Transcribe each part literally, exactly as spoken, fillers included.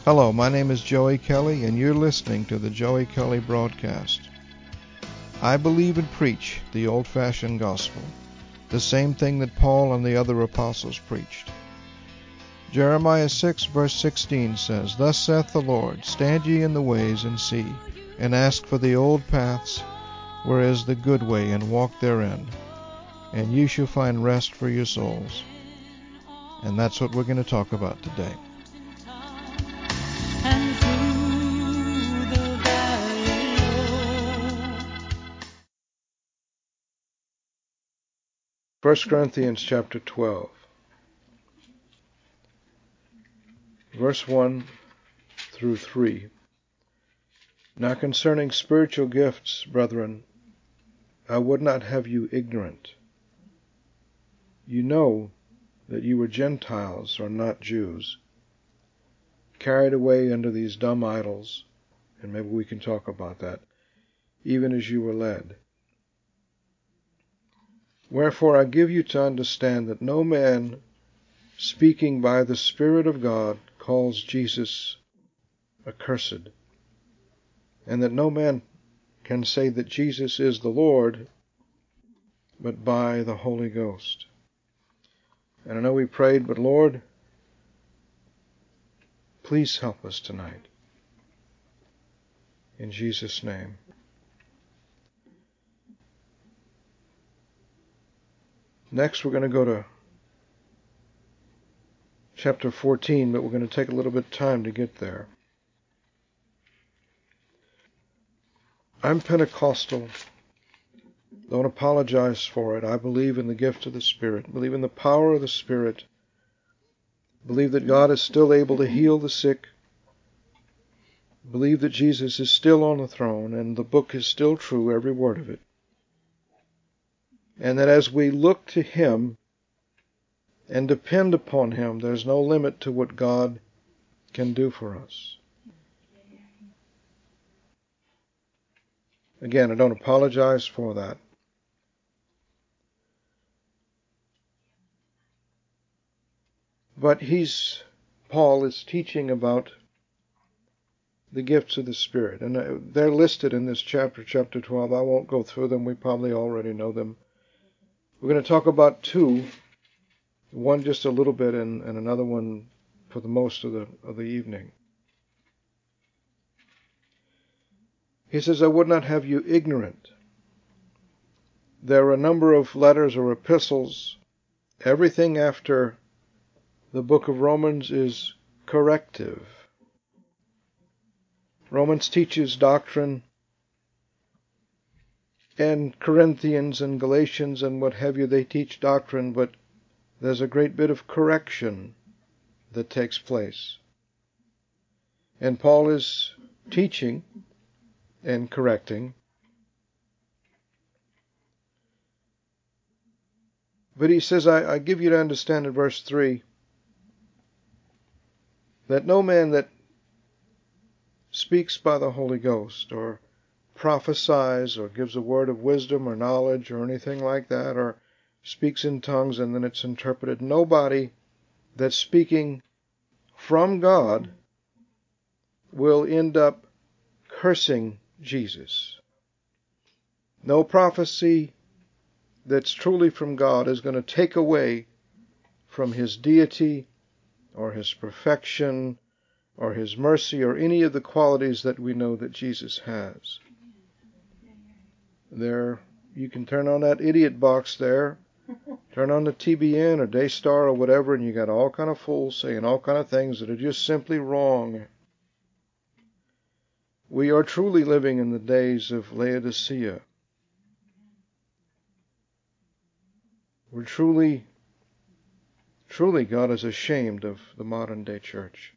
Hello, my name is Joey Kelly, and you're listening to the Joey Kelly Broadcast. I believe and preach the old-fashioned gospel, the same thing that Paul and the other apostles preached. Jeremiah six verse sixteen says, Thus saith the Lord, Stand ye in the ways and see, and ask for the old paths, where is the good way, and walk therein, and you shall find rest for your souls. And that's what we're going to talk about today. First Corinthians chapter twelve, verse one through three. Now concerning spiritual gifts, brethren, I would not have you ignorant. You know that you were Gentiles, or not Jews, carried away under these dumb idols, and maybe we can talk about that, even as you were led. Wherefore I give you to understand that no man speaking by the Spirit of God calls Jesus accursed, and that no man can say that Jesus is the Lord but by the Holy Ghost. And I know we prayed, but Lord, please help us tonight. In Jesus' name. Next we're going to go to chapter fourteen, but we're going to take a little bit of time to get there. I'm Pentecostal. Don't apologize for it. I believe in the gift of the Spirit. Believe in the power of the Spirit. Believe that God is still able to heal the sick. Believe that Jesus is still on the throne and the book is still true, every word of it. And that as we look to Him and depend upon Him, there's no limit to what God can do for us. Again, I don't apologize for that. But he's, Paul is teaching about the gifts of the Spirit. And they're listed in this chapter, chapter twelve. I won't go through them. We probably already know them. We're going to talk about two. One just a little bit and, and another one for the most of the, of the evening. He says, I would not have you ignorant. There are a number of letters or epistles. Everything after the book of Romans is corrective. Romans teaches doctrine, and Corinthians and Galatians and what have you, they teach doctrine, but there's a great bit of correction that takes place. And Paul is teaching and correcting. But he says, I, I give you to understand in verse three that no man that speaks by the Holy Ghost or prophesies or gives a word of wisdom or knowledge or anything like that, or speaks in tongues and then it's interpreted, nobody that's speaking from God will end up cursing Jesus. No prophecy that's truly from God is going to take away from His deity or His perfection or His mercy or any of the qualities that we know that Jesus has. There, you can turn on that idiot box there, turn on the T B N or Daystar or whatever, and you got all kind of fools saying all kind of things that are just simply wrong. We are truly living in the days of Laodicea. We're truly, truly, God is ashamed of the modern day church.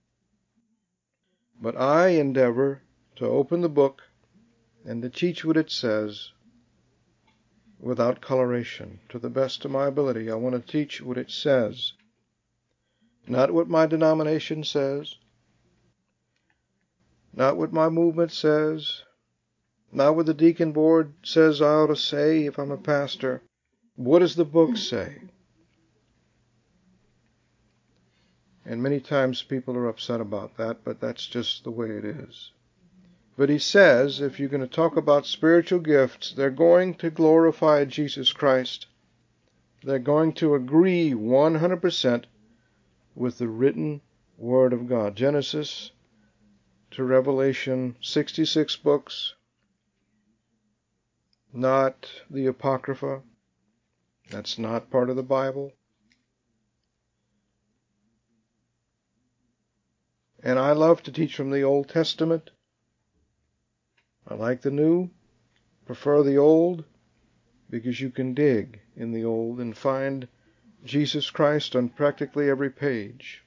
But I endeavor to open the book and to teach what it says without coloration. To the best of my ability, I want to teach what it says. Not what my denomination says, not what my movement says, not what the deacon board says I ought to say if I'm a pastor. What does the book say? And many times people are upset about that, but that's just the way it is. But he says, if you're going to talk about spiritual gifts, they're going to glorify Jesus Christ. They're going to agree one hundred percent with the written Word of God. Genesis to Revelation, sixty-six books, not the Apocrypha. That's not part of the Bible. And I love to teach from the Old Testament. I like the New, prefer the Old, because you can dig in the Old and find Jesus Christ on practically every page.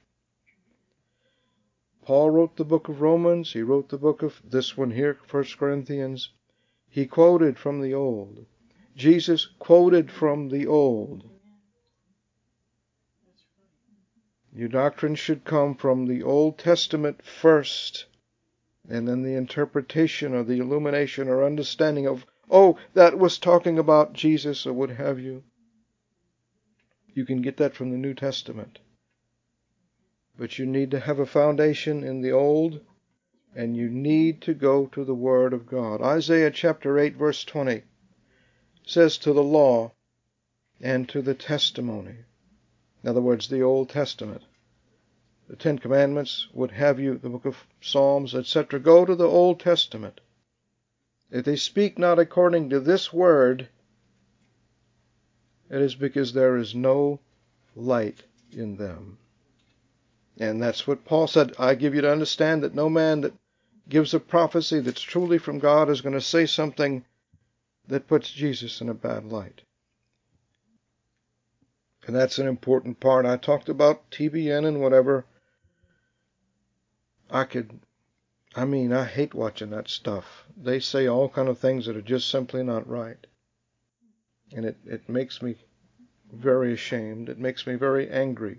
Paul wrote the book of Romans. He wrote the book of this one here, First Corinthians. He quoted from the Old. Jesus quoted from the Old. Your doctrine should come from the Old Testament first, and then the interpretation or the illumination or understanding of, oh, that was talking about Jesus or what have you. You can get that from the New Testament. But you need to have a foundation in the Old, and you need to go to the Word of God. Isaiah chapter eight, verse twenty says, to the law and to the testimony. In other words, the Old Testament. The Ten Commandments, what have you, the book of Psalms, et cetera. Go to the Old Testament. If they speak not according to this word, it is because there is no light in them. And that's what Paul said. I give you to understand that no man that gives a prophecy that's truly from God is going to say something that puts Jesus in a bad light. And that's an important part. I talked about T B N and whatever. I could, I mean, I hate watching that stuff. They say all kind of things that are just simply not right. And it, it makes me very ashamed. It makes me very angry.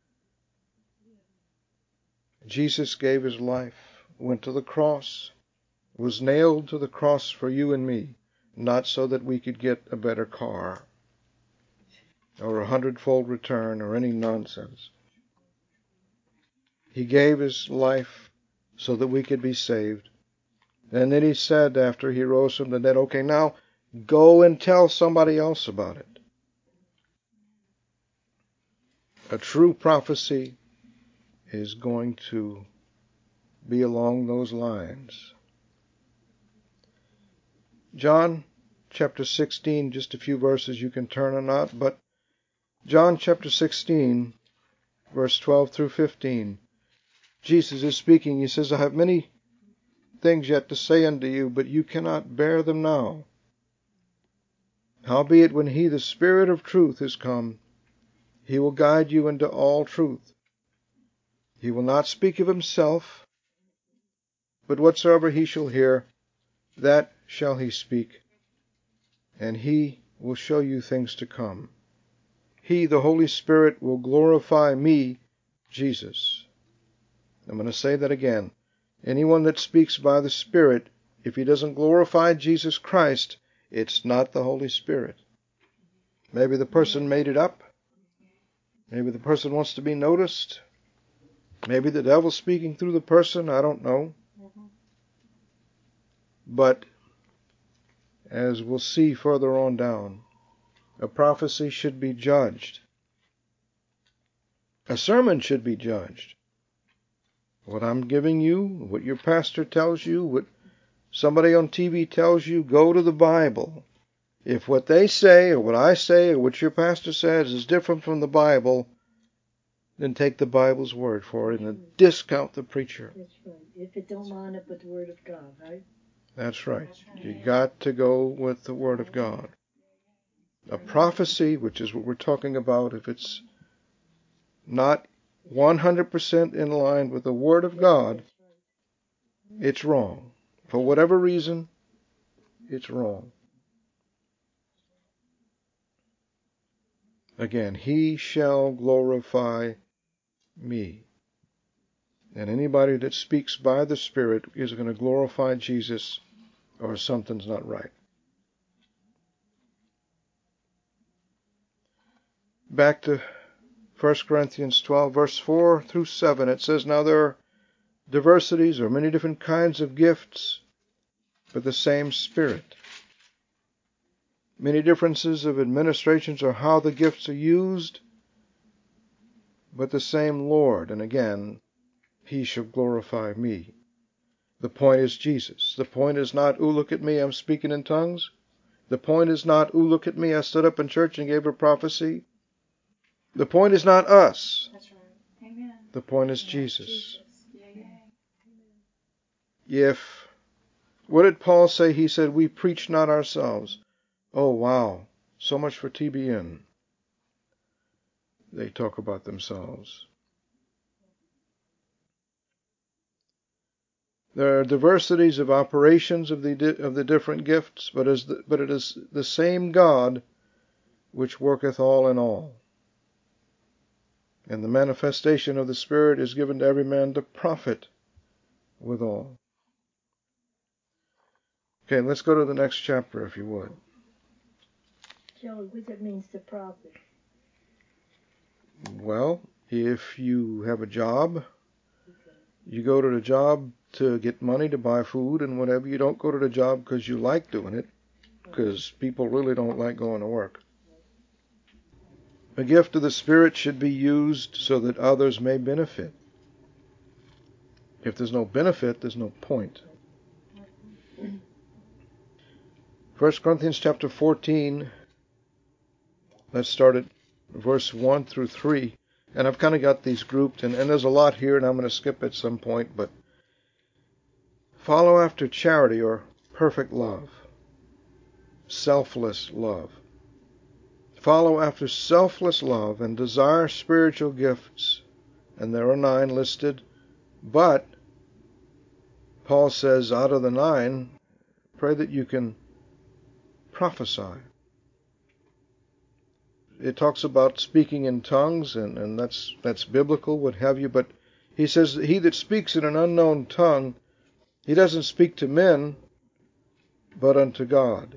Jesus gave his life, went to the cross, was nailed to the cross for you and me, not so that we could get a better car or a hundredfold return or any nonsense. He gave his life so that we could be saved. And then he said after he rose from the dead, okay, now go and tell somebody else about it. A true prophecy is going to be along those lines. John chapter sixteen, just a few verses you can turn or not, but John chapter sixteen, verse twelve through fifteen. Jesus is speaking. He says, I have many things yet to say unto you, but you cannot bear them now. Howbeit, when he, the Spirit of truth, is come, he will guide you into all truth. He will not speak of himself, but whatsoever he shall hear, that shall he speak, and he will show you things to come. He, the Holy Spirit, will glorify me, Jesus. I'm going to say that again. Anyone that speaks by the Spirit, if he doesn't glorify Jesus Christ, it's not the Holy Spirit. Maybe the person made it up. Maybe the person wants to be noticed. Maybe the devil's speaking through the person. I don't know. But as we'll see further on down, a prophecy should be judged. A sermon should be judged. What I'm giving you, what your pastor tells you, what somebody on T V tells you, go to the Bible. If what they say or what I say or what your pastor says is different from the Bible, then take the Bible's word for it and discount the preacher. That's right. If it don't line up with the Word of God, right? That's right. You got to go with the Word of God. A prophecy, which is what we're talking about, if it's not one hundred percent in line with the Word of God, it's wrong. For whatever reason, it's wrong. Again, he shall glorify me. And anybody that speaks by the Spirit is going to glorify Jesus, or something's not right. Back to First Corinthians twelve, verse four through seven. It says, "Now there are diversities or many different kinds of gifts, but the same Spirit. Many differences of administrations or how the gifts are used, but the same Lord. And again, He shall glorify me." The point is Jesus. The point is not, "Ooh, look at me, I'm speaking in tongues." The point is not, "Ooh, look at me, I stood up in church and gave a prophecy." The point is not us. That's right. Amen. The point is Yeah, Jesus. Jesus. Yeah, yeah. If, what did Paul say? He said, "We preach not ourselves." Oh, wow. So much for T B N. They talk about themselves. There are diversities of operations of the di- of the different gifts, but as the, but it is the same God which worketh all in all. And the manifestation of the Spirit is given to every man to profit withal. Okay, let's go to the next chapter, if you would. Joey, what that means to profit? Well, if you have a job, you go to the job to get money to buy food and whatever. You don't go to the job because you like doing it, because people really don't like going to work. The gift of the Spirit should be used so that others may benefit. If there's no benefit, there's no point. First Corinthians chapter fourteen, let's start at verse one through three. And I've kind of got these grouped, and, and there's a lot here, and I'm going to skip at some point, but follow after charity or perfect love, selfless love. Follow after selfless love and desire spiritual gifts, and there are nine listed, but Paul says out of the nine, pray that you can prophesy. It talks about speaking in tongues, and, and that's that's biblical, what have you, but he says that he that speaks in an unknown tongue, he doesn't speak to men, but unto God.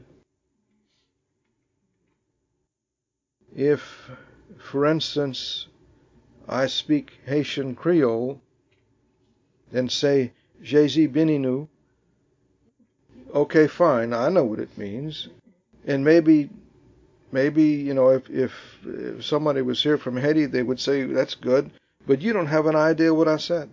If, for instance, I speak Haitian Creole and say, Jésus Beninu, okay, fine, I know what it means. And maybe, maybe you know, if, if, if somebody was here from Haiti, they would say, that's good, but you don't have an idea what I said.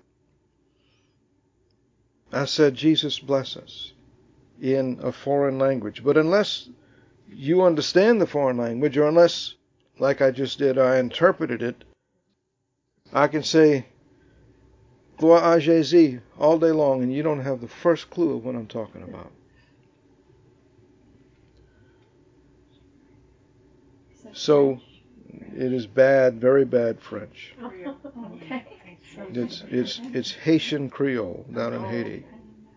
I said, Jesus bless us, in a foreign language. But unless you understand the foreign language, or unless, like I just did, I interpreted it, I can say, Gloire à Jésus all day long, and you don't have the first clue of what I'm talking about. So, it is bad, very bad French. Okay. It's it's it's Haitian Creole down in Haiti.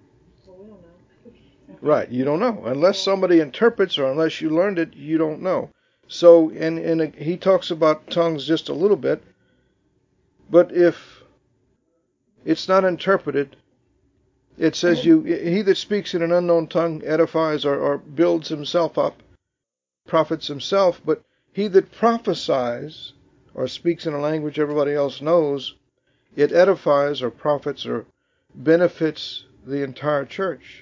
Right, you don't know. Unless somebody interprets or unless you learned it, you don't know. So, and, and he talks about tongues just a little bit, but if it's not interpreted, it says you he that speaks in an unknown tongue edifies or, or builds himself up, profits himself, but he that prophesies or speaks in a language everybody else knows, it edifies or profits or benefits the entire church.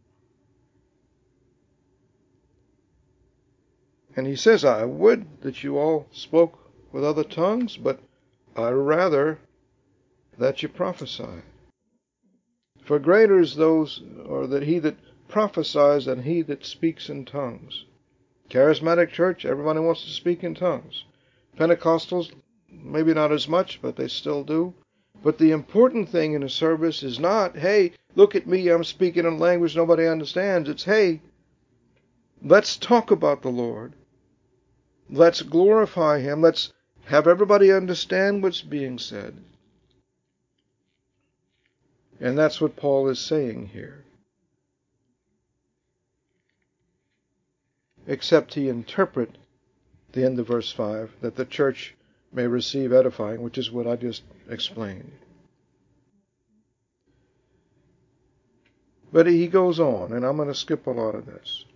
And he says, I would that you all spoke with other tongues, but I rather that you prophesy. For greater is those, or that he that prophesies than he that speaks in tongues. Charismatic church, everybody wants to speak in tongues. Pentecostals, maybe not as much, but they still do. But the important thing in a service is not, hey, look at me, I'm speaking in a language nobody understands. It's, hey, let's talk about the Lord. Let's glorify Him. Let's have everybody understand what's being said. And that's what Paul is saying here. Except he interpret the end of verse five, that the church may receive edifying, which is what I just explained. But he goes on, and I'm going to skip a lot of this.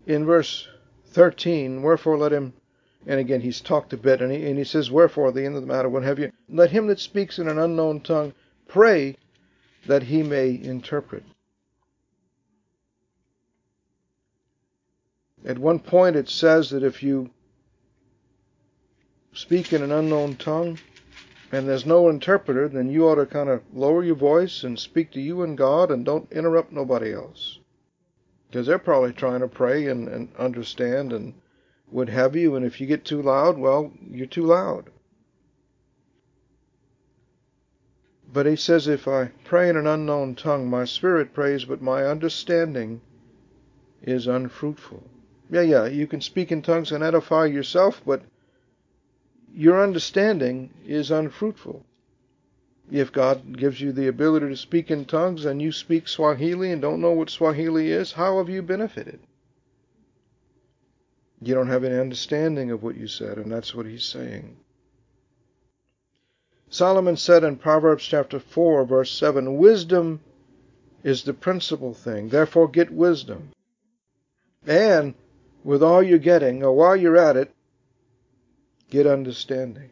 in verse thirteen, wherefore let him, and again he's talked a bit, and he, and he says, wherefore, the end of the matter, what have you, let him that speaks in an unknown tongue pray that he may interpret. At one point it says that if you speak in an unknown tongue and there's no interpreter, then you ought to kind of lower your voice and speak to you and God and don't interrupt nobody else. Because they're probably trying to pray and, and understand and what have you, and if you get too loud, well, you're too loud. But he says, if I pray in an unknown tongue, my spirit prays, but my understanding is unfruitful. Yeah, yeah, you can speak in tongues and edify yourself, but your understanding is unfruitful. If God gives you the ability to speak in tongues and you speak Swahili and don't know what Swahili is, how have you benefited? You don't have any understanding of what you said, and that's what he's saying. Solomon said in Proverbs chapter four, verse seven, wisdom is the principal thing. Therefore get wisdom. And with all you're getting, or while you're at it, get understanding.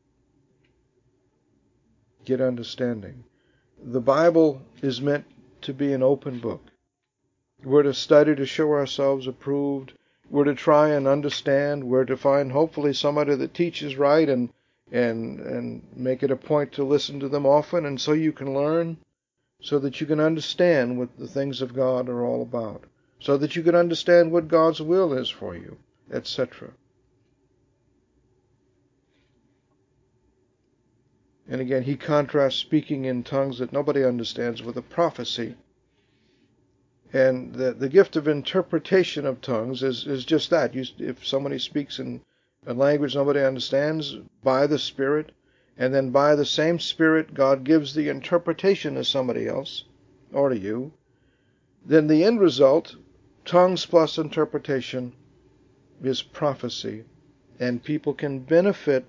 Get understanding. The Bible is meant to be an open book. We're to study to show ourselves approved. We're to try and understand. We're to find hopefully somebody that teaches right and and and make it a point to listen to them often, and so you can learn, so that you can understand what the things of God are all about, so that you can understand what God's will is for you, et cetera. And again, he contrasts speaking in tongues that nobody understands with a prophecy. And the, the gift of interpretation of tongues is, is just that. You, if somebody speaks in a language nobody understands, by the Spirit, and then by the same Spirit God gives the interpretation to somebody else, or to you, then the end result, tongues plus interpretation, is prophecy. And people can benefit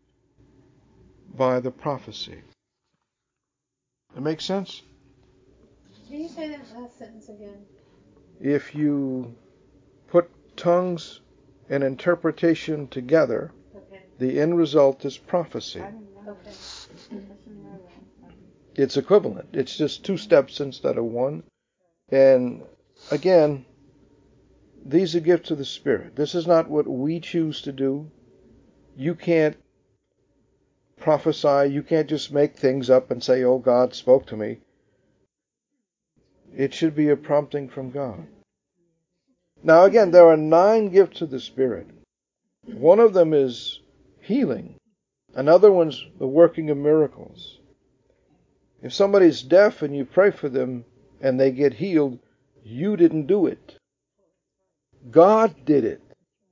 by the prophecy. That makes sense? Can you say that last sentence again? If you put tongues and interpretation together, Okay. the end result is prophecy. Okay. It's equivalent. It's just two steps instead of one. And again, these are gifts of the Spirit. This is not what we choose to do. You can't prophesy. You can't just make things up and say, oh, God spoke to me. It should be a prompting from God. Now again, there are nine gifts of the Spirit. One of them is healing. Another one's the working of miracles. If somebody's deaf and you pray for them and they get healed, you didn't do it. God did it.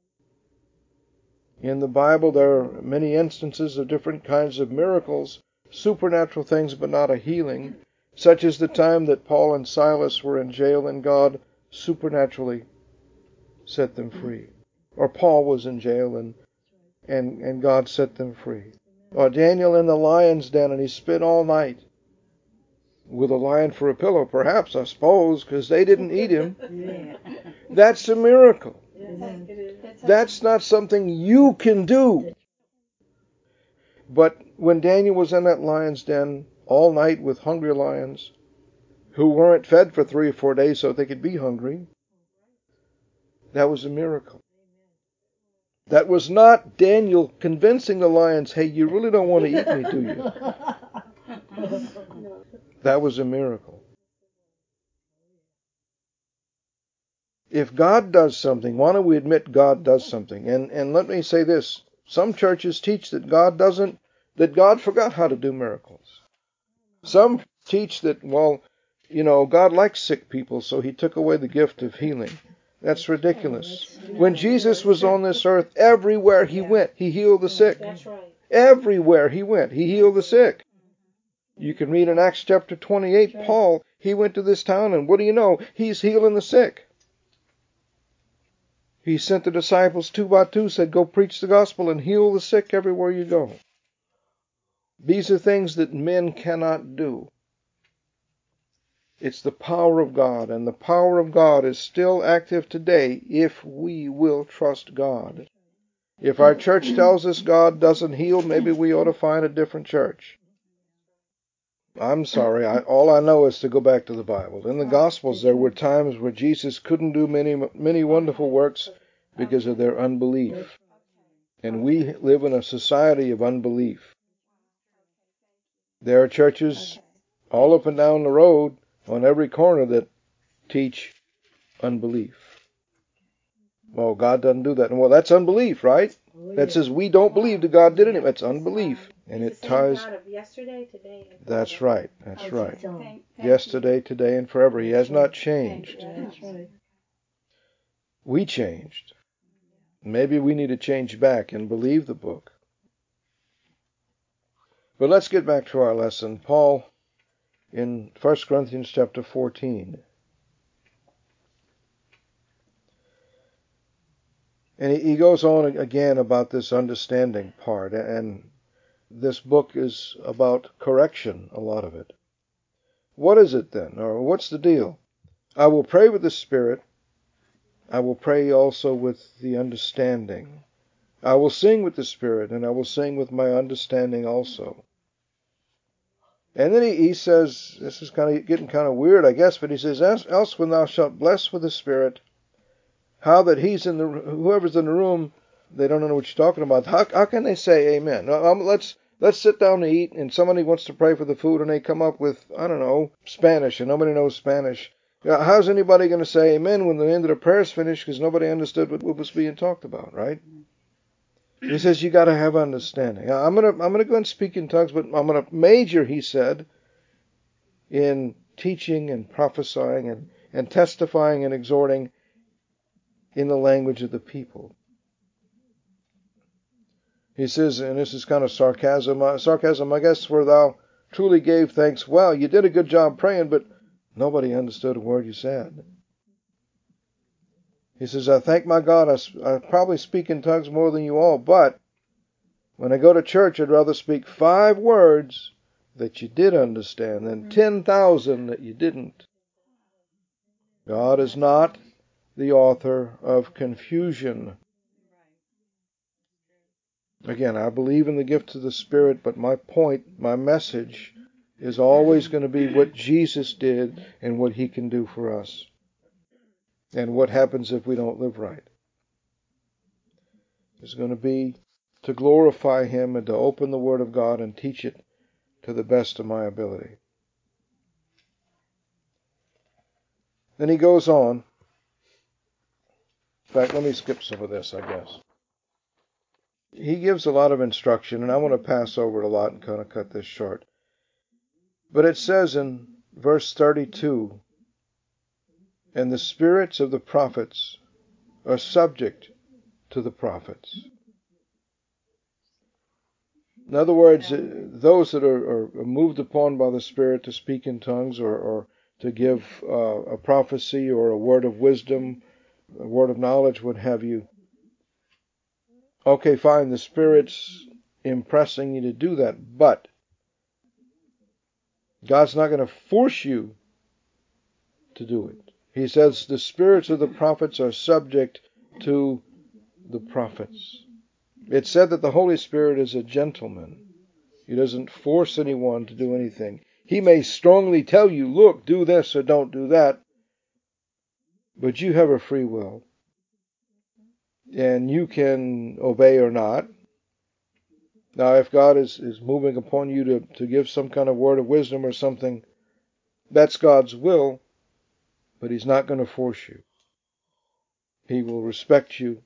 In the Bible, there are many instances of different kinds of miracles, supernatural things, but not a healing, such as the time that Paul and Silas were in jail and God supernaturally set them free. Or Paul was in jail and, and, and God set them free. Or Daniel in the lion's den and he spent all night with a lion for a pillow, perhaps, I suppose, because they didn't eat him. That's a miracle. That's not something you can do. But when Daniel was in that lion's den all night with hungry lions who weren't fed for three or four days so they could be hungry, that was a miracle. That was not Daniel convincing the lions, hey, you really don't want to eat me, do you? That was a miracle. If God does something, why don't we admit God does something? And and let me say this. Some churches teach that God doesn't, that God forgot how to do miracles. Some teach that, well, you know, God likes sick people, so he took away the gift of healing. That's ridiculous. When Jesus was on this earth, everywhere he went, he healed the sick. That's right. Everywhere he went, he healed the sick. You can read in Acts chapter twenty-eight, Paul, he went to this town, and what do you know? He's healing the sick. He sent the disciples two by two, said, go preach the gospel and heal the sick everywhere you go. These are things that men cannot do. It's the power of God, and the power of God is still active today if we will trust God. If our church tells us God doesn't heal, maybe we ought to find a different church. I'm sorry, I, all I know is to go back to the Bible. In the Gospels, there were times where Jesus couldn't do many, many wonderful works because of their unbelief. And we live in a society of unbelief. There are churches all up and down the road on every corner that teach unbelief. Well, God doesn't do that. Well, that's unbelief, right? That says we don't believe that God did it. That's unbelief. And it ties. God of yesterday, today, and That's right. That's right. Thank- thank Yesterday, today, and forever. He has not changed. That's right. We changed. Maybe we need to change back and believe the book. But let's get back to our lesson. Paul in First Corinthians chapter fourteen. And he goes on again about this understanding part. And this book is about correction, a lot of it. What is it then? Or what's the deal? I will pray with the Spirit. I will pray also with the understanding. I will sing with the Spirit, and I will sing with my understanding also. And then he, he says, this is kind of getting kind of weird, I guess, but he says, else when thou shalt bless with the Spirit, how that he's in the, whoever's in the room, they don't know what you're talking about. How, how can they say amen? Um, let's let's sit down to eat, and somebody wants to pray for the food, and they come up with, I don't know, Spanish, and nobody knows Spanish. How's anybody going to say amen when the end of the prayer is finished because nobody understood what, what was being talked about, right? He says you got to have understanding. I'm gonna I'm gonna go and speak in tongues, but I'm gonna major, he said, in teaching and prophesying and, and testifying and exhorting in the language of the people. He says, and this is kind of sarcasm, uh, sarcasm, I guess, where thou truly gave thanks. Well, you did a good job praying, but nobody understood a word you said. He says, I thank my God, I, I probably speak in tongues more than you all, but when I go to church, I'd rather speak five words that you did understand than ten thousand that you didn't. God is not the author of confusion. Again, I believe in the gifts of the Spirit, but my point, my message, is always going to be what Jesus did and what He can do for us. And what happens if we don't live right. It's going to be to glorify Him and to open the Word of God and teach it to the best of my ability. Then he goes on. In fact, let me skip some of this, I guess. He gives a lot of instruction, and I want to pass over it a lot and kind of cut this short. But it says in verse thirty-two, and the spirits of the prophets are subject to the prophets. In other words, those that are, are moved upon by the Spirit to speak in tongues or, or to give uh, a prophecy or a word of wisdom, a word of knowledge, what have you. Okay, fine, the Spirit's impressing you to do that, but God's not going to force you to do it. He says the spirits of the prophets are subject to the prophets. It's said that the Holy Spirit is a gentleman. He doesn't force anyone to do anything. He may strongly tell you, look, do this or don't do that, but you have a free will. And you can obey or not. Now, if God is, is moving upon you to, to give some kind of word of wisdom or something, that's God's will, but He's not going to force you. He will respect you.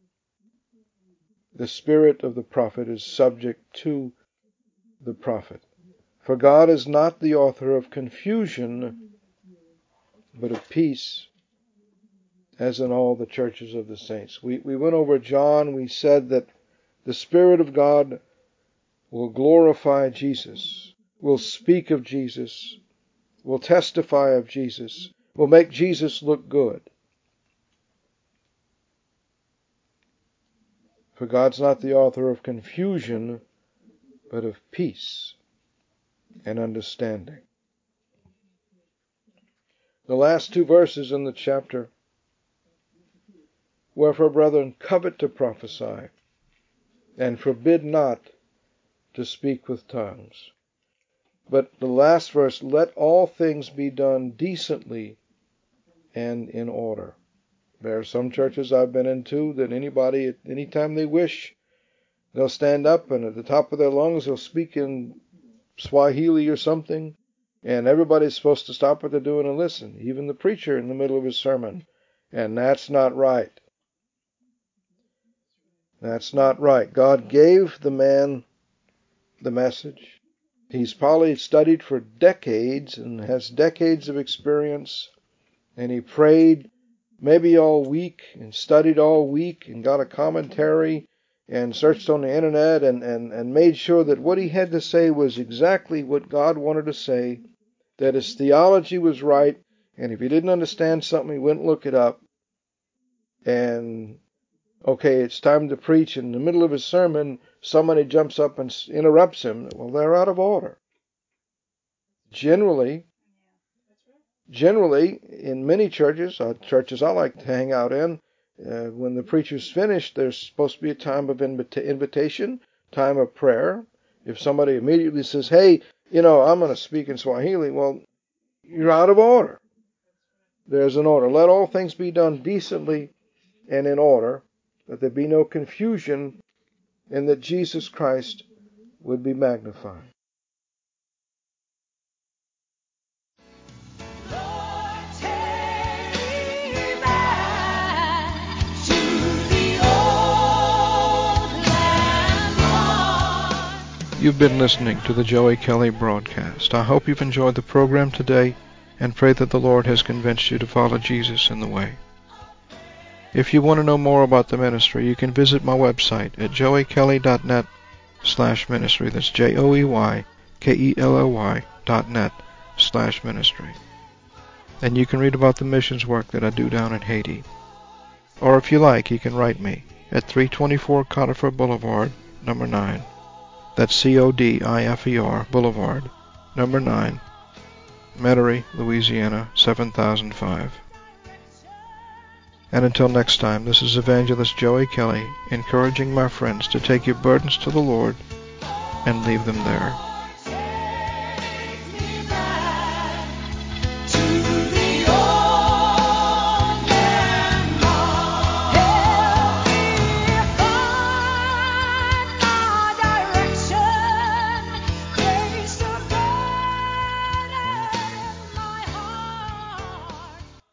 The spirit of the prophet is subject to the prophet. For God is not the author of confusion, but of peace, as in all the churches of the saints. We, we went over John. We said that the Spirit of God will glorify Jesus, will speak of Jesus, will testify of Jesus, will make Jesus look good. For God's not the author of confusion, but of peace and understanding. The last two verses in the chapter. Wherefore, brethren, covet to prophesy, and forbid not to speak with tongues. But the last verse, let all things be done decently and in order. There are some churches I've been into that anybody, at any time they wish, they'll stand up and at the top of their lungs they'll speak in Swahili or something, and everybody's supposed to stop what they're doing and listen, even the preacher in the middle of his sermon. And that's not right. That's not right. God gave the man the message. He's probably studied for decades and has decades of experience. And he prayed maybe all week and studied all week and got a commentary and searched on the internet and, and, and made sure that what he had to say was exactly what God wanted to say, that his theology was right. And if he didn't understand something, he went and looked it up. And okay, it's time to preach. In the middle of his sermon, somebody jumps up and interrupts him. Well, they're out of order. Generally, generally, in many churches, uh, churches I like to hang out in, uh, when the preacher's finished, there's supposed to be a time of invita- invitation, time of prayer. If somebody immediately says, hey, you know, I'm going to speak in Swahili, well, you're out of order. There's an order. Let all things be done decently and in order, that there be no confusion, and that Jesus Christ would be magnified. Lord, take me back to the old landmark. You've been listening to the Joey Kelly broadcast. I hope you've enjoyed the program today and pray that the Lord has convinced you to follow Jesus in the way. If you want to know more about the ministry, you can visit my website at joey kelly dot net slash ministry. That's J O E Y K E L L Y dot net slash ministry. And you can read about the missions work that I do down in Haiti. Or if you like, you can write me at three twenty-four Conifer Boulevard, number nine. That's C O D I F E R Boulevard, number nine, Metairie, Louisiana, seven thousand five. And until next time, this is Evangelist Joey Kelly, encouraging my friends to take your burdens to the Lord and leave them there.